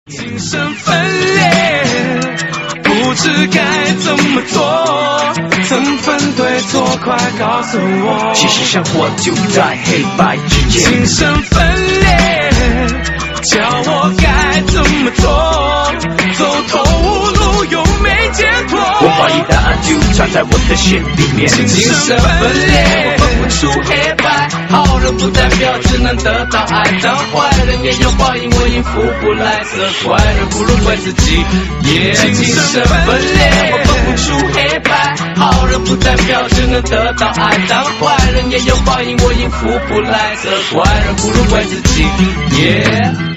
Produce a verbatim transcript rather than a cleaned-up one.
精神分裂，不知该怎么做，怎分对错，快告诉我。 其实生活就在黑白之间。 精神分裂，叫我该怎么做，走投无路又没解脱。 我怀疑答案就藏在我的心里面。 精神分裂，我分不出黑白，好人不代表只能得到爱，当坏人也有报应，我应付不来，责怪人不如怪自己。Yeah, 精神分裂，我分不出黑白，好人不代表只能得到爱，当坏人也有报应，我应付不来，责怪人不如怪自己。Yeah。